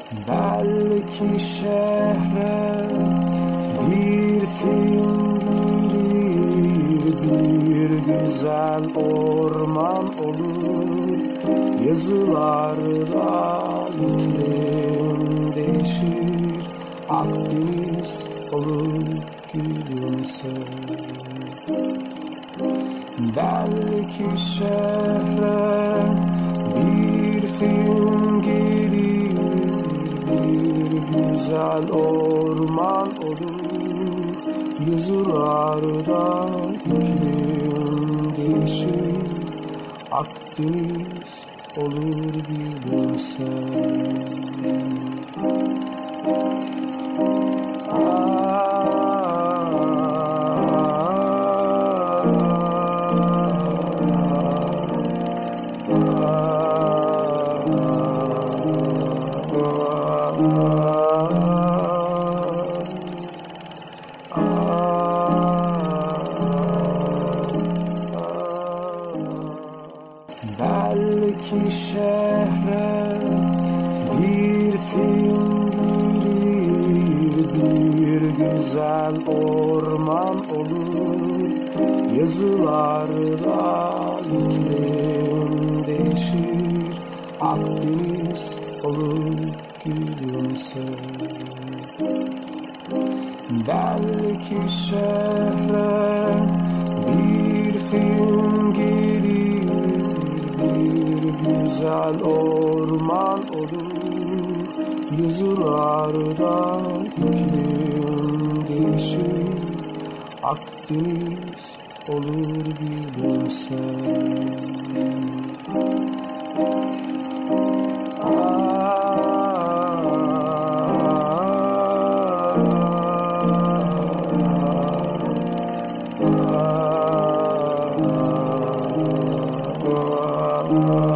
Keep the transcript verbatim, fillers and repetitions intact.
Belki şehre bir film gelir, bir güzel orman olur. Yazılarda iklim değişir, Akdeniz olur gülümse. Belki şehre bir film gelir, bir güzel orman olur. Yazılarda iklim değişir, Akdeniz olur gülümse. Belki şehre bir film gelir, bir güzel orman olur. Yazılarda iklim değişir, Akdeniz olur gülümse. Belki şehre bir film gelir, bir güzel orman olur. Yazılarda iklim değişir, Akdeniz olur gülümse. Ah